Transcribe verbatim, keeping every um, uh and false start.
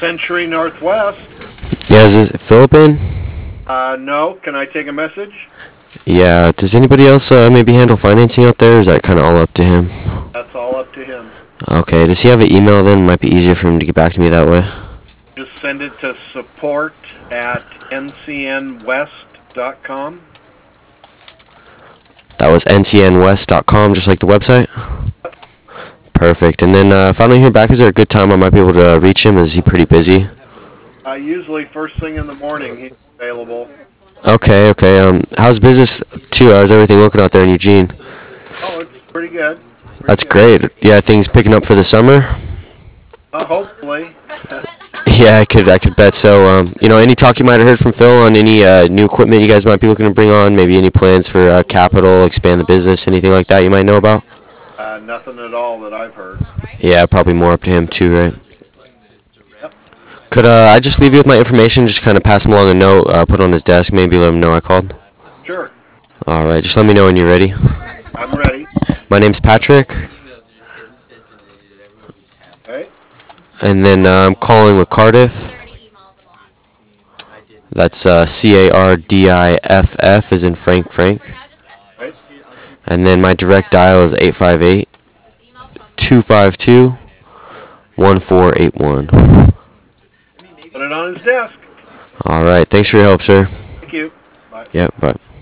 Century Northwest. Yeah, is this Philippine? Uh, no. Can I take a message? Yeah, does anybody else uh, maybe handle financing out there, or is that kind of all up to him? That's all up to him. Okay, does he have an email then? Might be easier for him to get back to me that way. Just send it to support at n c n west dot com. That was n c n west dot com, just like the website? Perfect. And then uh, if I don't hear back, is there a good time I might be able to reach him? Is he pretty busy? Uh, usually first thing in the morning he's available. Okay, okay. Um, how's business too? How's everything looking out there in Eugene? Oh, it's pretty good. Pretty That's good. great. Yeah, things picking up for the summer? Uh, hopefully. Yeah, I could I could bet so. Um, you know, any talk you might have heard from Phil on any uh, new equipment you guys might be looking to bring on? Maybe any plans for uh, capital, expand the business, anything like that you might know about? Uh, nothing at all that I've heard. Yeah, probably more up to him too, right? Yep. Could uh, I just leave you with my information, just kind of pass him along a note, uh, put it on his desk, maybe let him know I called? Sure. All right, just let me know when you're ready. I'm ready. My name's Patrick, Okay. and then uh, I'm calling with Cardiff. That's uh, C A R D I F F, as in Frank Frank. Right. And then my direct dial is eight five eight, two five two, one four eight one. Put it on his desk. All right, thanks for your help, sir. Thank you. Bye. Yep, bye.